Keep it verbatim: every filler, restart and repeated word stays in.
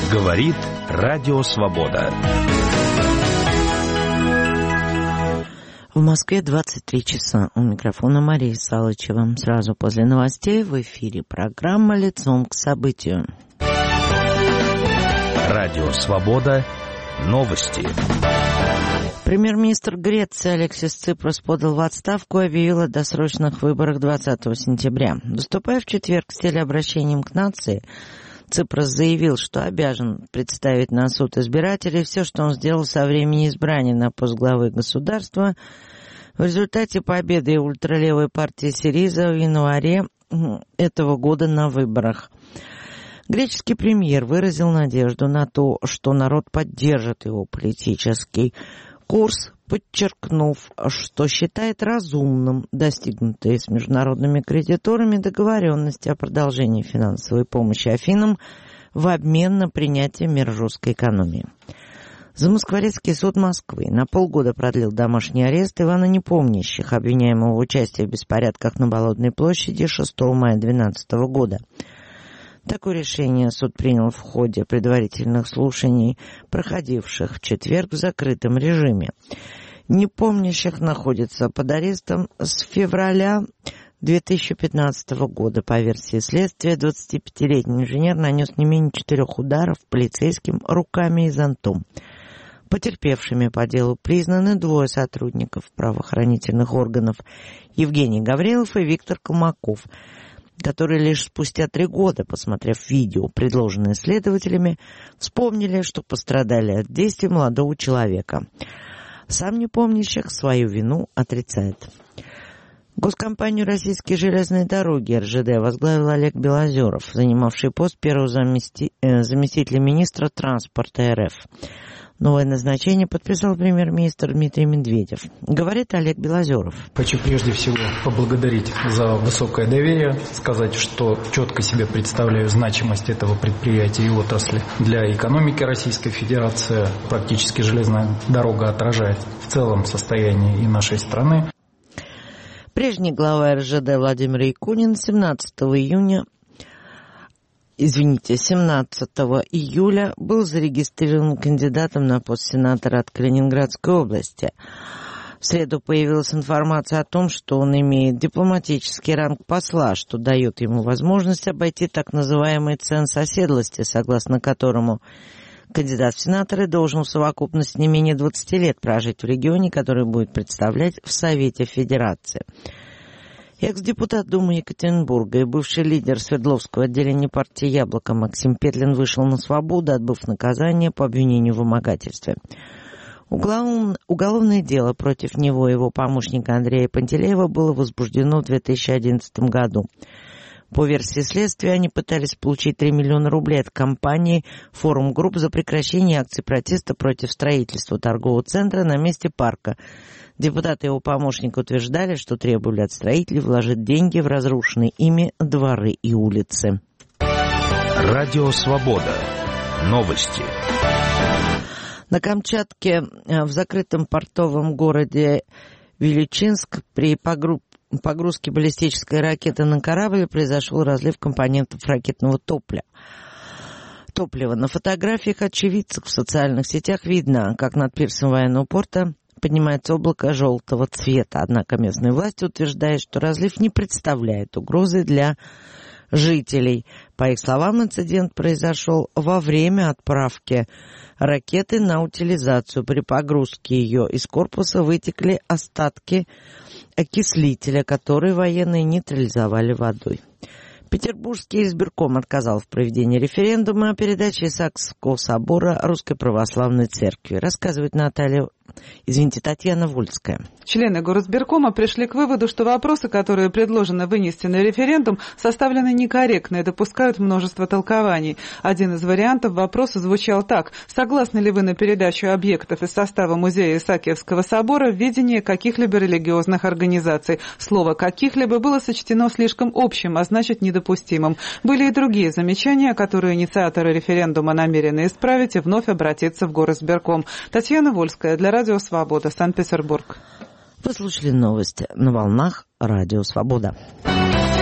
Говорит Радио Свобода. В Москве двадцать три часа. У микрофона Мария Салычева. Сразу после новостей в эфире программа «Лицом к событию». Радио Свобода. Новости. Премьер-министр Греции Алексис Ципрос подал в отставку и объявил о досрочных выборах двадцатого сентября. Выступая в четверг с телеобращением к нации, Ципрос заявил, что обязан представить на суд избирателей все, что он сделал со времени избрания на пост главы государства в результате победы ультралевой партии Сириза в январе этого года на выборах. Греческий премьер выразил надежду на то, что народ поддержит его политический курс, подчеркнув, что считает разумным достигнутые с международными кредиторами договоренности о продолжении финансовой помощи Афинам в обмен на принятие мер жесткой экономии. Замоскворецкий суд Москвы на полгода продлил домашний арест Ивана Непомнящих, обвиняемого в участии в беспорядках на Болотной площади шестого мая две тысячи двенадцатого года. Такое решение суд принял в ходе предварительных слушаний, проходивших в четверг в закрытом режиме. Непомнящих находится под арестом с февраля две тысячи пятнадцатого года. По версии следствия, двадцатипятилетний инженер нанес не менее четырех ударов полицейским руками и зонтом. Потерпевшими по делу признаны двое сотрудников правоохранительных органов – Евгений Гаврилов и Виктор Колмаков, которые лишь спустя три года, посмотрев видео, предложенное следователями, вспомнили, что пострадали от действий молодого человека. Сам Непомнящих свою вину отрицает. Госкомпанию «Российские железные дороги» эр жэ дэ возглавил Олег Белозеров, занимавший пост первого замести... заместителя министра транспорта эр эф. Новое назначение подписал премьер-министр Дмитрий Медведев. Говорит Олег Белозеров. Хочу прежде всего поблагодарить за высокое доверие, сказать, что четко себе представляю значимость этого предприятия и отрасли для экономики Российской Федерации. Практически железная дорога отражает в целом состояние и нашей страны. Прежний глава эр жэ дэ Владимир Якунин семнадцатого июня Извините, семнадцатого июля был зарегистрирован кандидатом на пост сенатора от Калининградской области. В среду появилась информация о том, что он имеет дипломатический ранг посла, что дает ему возможность обойти так называемый ценз оседлости, согласно которому кандидат в сенаторы должен в совокупности не менее двадцати лет прожить в регионе, который будет представлять в Совете Федерации. Экс-депутат Думы Екатеринбурга и бывший лидер Свердловского отделения партии «Яблоко» Максим Петлин вышел на свободу, отбыв наказание по обвинению в вымогательстве. Уголовное, уголовное дело против него и его помощника Андрея Пантелеева было возбуждено в две тысячи одиннадцатом году. По версии следствия, они пытались получить три миллиона рублей от компании «Форум Групп» за прекращение акций протеста против строительства торгового центра на месте парка. Депутат и его помощник утверждали, что требовали от строителей вложить деньги в разрушенные ими дворы и улицы. Радио Свобода. Новости. На Камчатке, в закрытом портовом городе Вилючинск, при погрузке баллистической ракеты на корабль произошел разлив компонентов ракетного топлива. Топлива. На фотографиях очевидцев в социальных сетях видно, как над пирсом военного порта поднимается облако желтого цвета. Однако местные власти утверждают, что разлив не представляет угрозы для жителей. По их словам, инцидент произошел во время отправки ракеты на утилизацию. При погрузке ее из корпуса вытекли остатки окислителя, которые военные нейтрализовали водой. Петербургский избирком отказал в проведении референдума о передаче Исаакиевского собора Русской Православной Церкви. Рассказывает Наталья, извините, Татьяна Вольская. Члены горизбиркома пришли к выводу, что вопросы, которые предложено вынести на референдум, составлены некорректно и допускают множество толкований. Один из вариантов вопроса звучал так: согласны ли вы на передачу объектов из состава музея Исаакиевского собора в ведение каких-либо религиозных организаций? Слово «каких-либо» было сочтено слишком общим, а значит недопустимым. Были и другие замечания, которые инициаторы референдума намерены исправить и вновь обратиться в горизбирком. Татьяна Вольская для Радио Свобода, Санкт-Петербург. Вы слушали новости на волнах Радио Свобода.